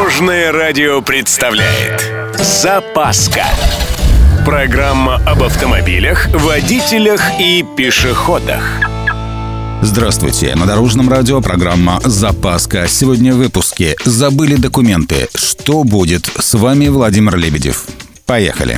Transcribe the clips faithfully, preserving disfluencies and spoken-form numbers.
Дорожное радио представляет «Запаска». Программа об автомобилях, водителях и пешеходах. Здравствуйте. На Дорожном радио программа «Запаска». Сегодня в выпуске «Забыли документы. Что будет?» С вами Владимир Лебедев. Поехали.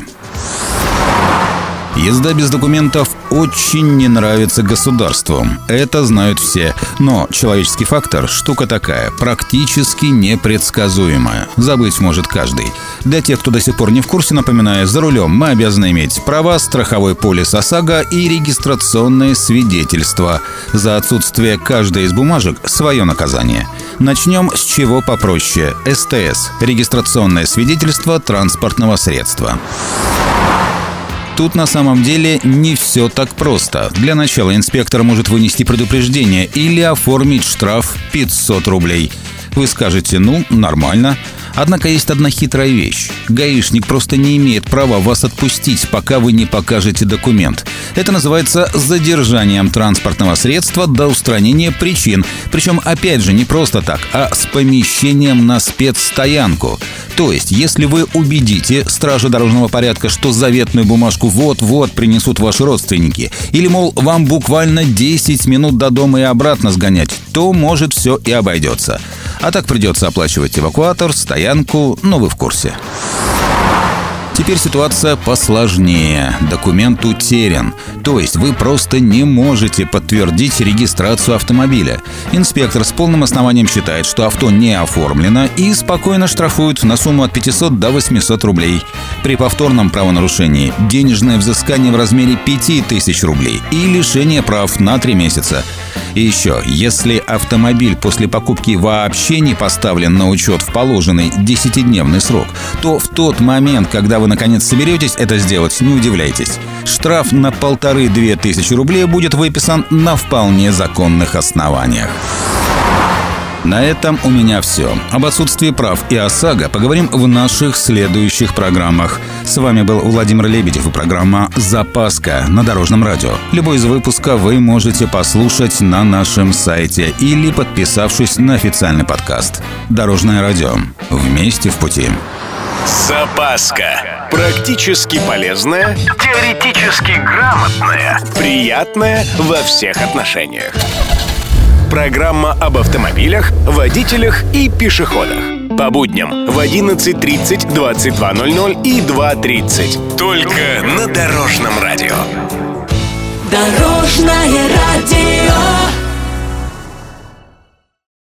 Езда без документов очень не нравится государству. Это знают все. Но человеческий фактор – штука такая, практически непредсказуемая. Забыть может каждый. Для тех, кто до сих пор не в курсе, напоминаю, за рулем мы обязаны иметь права, страховой полис ОСАГО и регистрационное свидетельство. За отсутствие каждой из бумажек свое наказание. Начнем с чего попроще. эс тэ эс – регистрационное свидетельство транспортного средства. Тут на самом деле не все так просто. Для начала инспектор может вынести предупреждение или оформить штраф пятьсот рублей. Вы скажете, ну, нормально. Однако есть одна хитрая вещь. Гаишник просто не имеет права вас отпустить, пока вы не покажете документ. Это называется задержанием транспортного средства до устранения причин. Причем, опять же, не просто так, а с помещением на спецстоянку. То есть, если вы убедите стражу дорожного порядка, что заветную бумажку вот-вот принесут ваши родственники, или, мол, вам буквально десять минут до дома и обратно сгонять, то, может, все и обойдется. А так придется оплачивать эвакуатор, стоянку, ну вы в курсе. Теперь ситуация посложнее. Документ утерян. То есть вы просто не можете подтвердить регистрацию автомобиля. Инспектор с полным основанием считает, что авто не оформлено, и спокойно штрафует на сумму от пятисот до восьмисот рублей. При повторном правонарушении денежное взыскание в размере пяти тысяч рублей и лишение прав на три месяца. И еще, если автомобиль после покупки вообще не поставлен на учет в положенный десятидневный срок, то в тот момент, когда вы наконец соберетесь это сделать, не удивляйтесь. Штраф на полторы-две тысячи рублей будет выписан на вполне законных основаниях. На этом у меня все. Об отсутствии прав и ОСАГО поговорим в наших следующих программах. С вами был Владимир Лебедев и программа «Запаска» на Дорожном радио. Любой из выпусков вы можете послушать на нашем сайте или подписавшись на официальный подкаст. Дорожное радио. Вместе в пути. Запаска. Практически полезная, теоретически грамотная, приятная во всех отношениях. Программа об автомобилях, водителях и пешеходах. По будням в одиннадцать тридцать, двадцать два ноль ноль и два тридцать. Только на Дорожном радио. Дорожное радио.